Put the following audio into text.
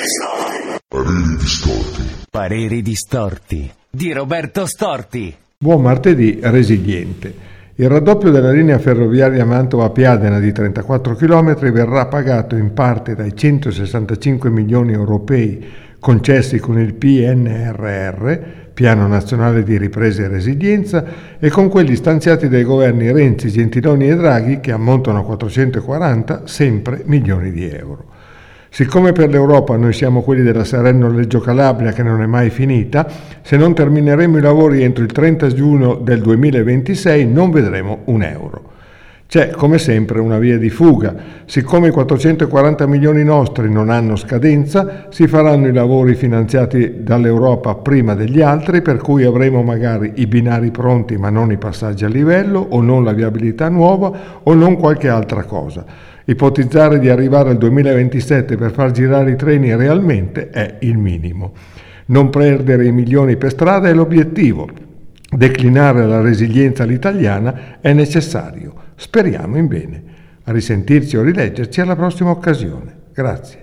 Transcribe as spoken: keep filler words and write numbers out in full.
Pareri distorti. Pareri distorti di Roberto Storti. Buon martedì resiliente. Il raddoppio della linea ferroviaria Mantova-Piadena di trentaquattro chilometri verrà pagato in parte dai centosessantacinque milioni europei concessi con il P N R R, Piano Nazionale di Ripresa e Resilienza, e con quelli stanziati dai governi Renzi, Gentiloni e Draghi, che ammontano a quattrocentoquaranta sempre milioni di euro. Siccome per l'Europa noi siamo quelli della Salerno-Reggio Calabria che non è mai finita, se non termineremo i lavori entro il trenta giugno del duemilaventisei non vedremo un euro. C'è come sempre una via di fuga. Siccome i quattrocentoquaranta milioni nostri non hanno scadenza, si faranno i lavori finanziati dall'Europa prima degli altri, per cui avremo magari i binari pronti ma non i passaggi a livello, o non la viabilità nuova, o non qualche altra cosa. Ipotizzare di arrivare al duemilaventisette per far girare i treni realmente è il minimo. Non perdere i milioni per strada è l'obiettivo. Declinare la resilienza all'italiana è necessario. Speriamo in bene. A risentirci o rileggerci alla prossima occasione. Grazie.